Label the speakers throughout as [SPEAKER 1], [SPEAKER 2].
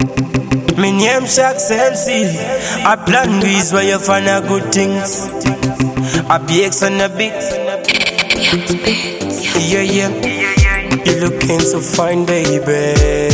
[SPEAKER 1] Me name Shacks MC. I plan these where you find a good things. I BX on a big. Yeah, yeah. You looking so fine, baby.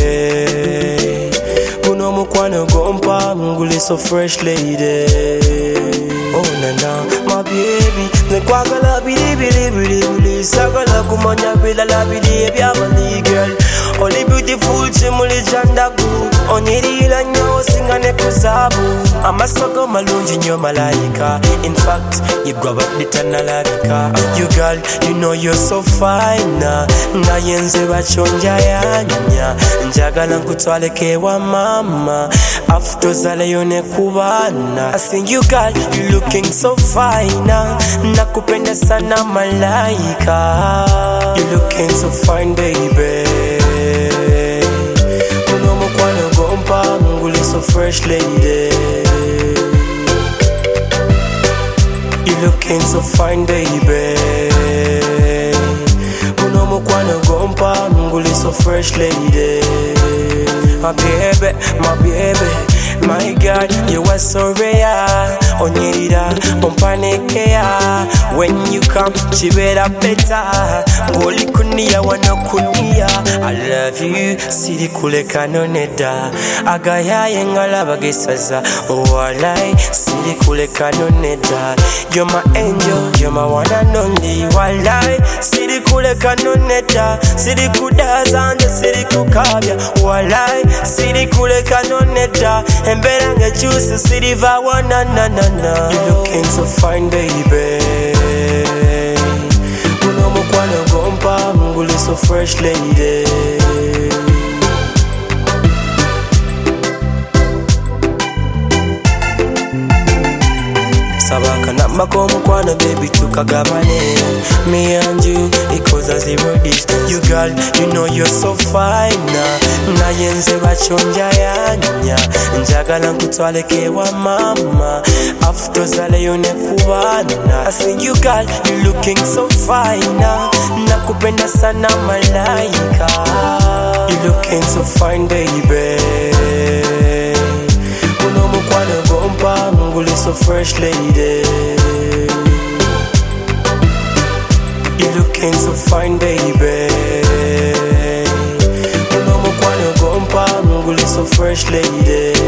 [SPEAKER 1] Uno mukwana gompa, munguli so fresh, lady. Oh na na, my baby. Nekwagala bili bili bili bili. Sagala kumanya bila la bili ebya mali girl. Only beautiful chimuli jandagu. Onirila nyo singa nekuzabu. Amasogo malunji nyo malaika. In fact, you grab up the tanalabika. You girl, you know you're so fine. Nga yenze bachonja yanya. Njagala nkutwaleke wa mama. After zale yone kubana. I sing you girl, you looking so fine. Nakupenda sana malaika. You looking so fine, baby. Uno mukwana gompa, munguli so fresh, lady. You looking so fine, baby. Uno mukwana gompa, munguli so fresh, lady. My baby, my baby. My God, you are so rare. Onira, umpanekea. When you come, chibera better. Goli kunia, wana kunia. I love you, siri kule kanoneda. Agaya yengala bagesaza. Oh, I like, siri kule kanoneda. You're my angel, you're my one and only. Walai, siri kule kanoneda. Siri kudaza and siri kukabya. Walai, siri kule kanoneda. Emberange juice, city va na na na na. You looking so fine, baby. Uno mukwana gompa, munguli so fresh, lady. Sabaka namba ko mukwana, baby, tukagabane. Me and you, because I zero distance. You girl, you know you're so fine. Na yenze bachonja yanya. Njagala nkutwaleke wa mama. After zale yone kubana. I sing you girl, you looking so fine. Nakupenda sana malaika. You looking so fine, baby. Uno mukwana gompa, munguli so fresh, lady. You looking so fine, baby. Uno mukwana gompa, munguli so fresh, lady.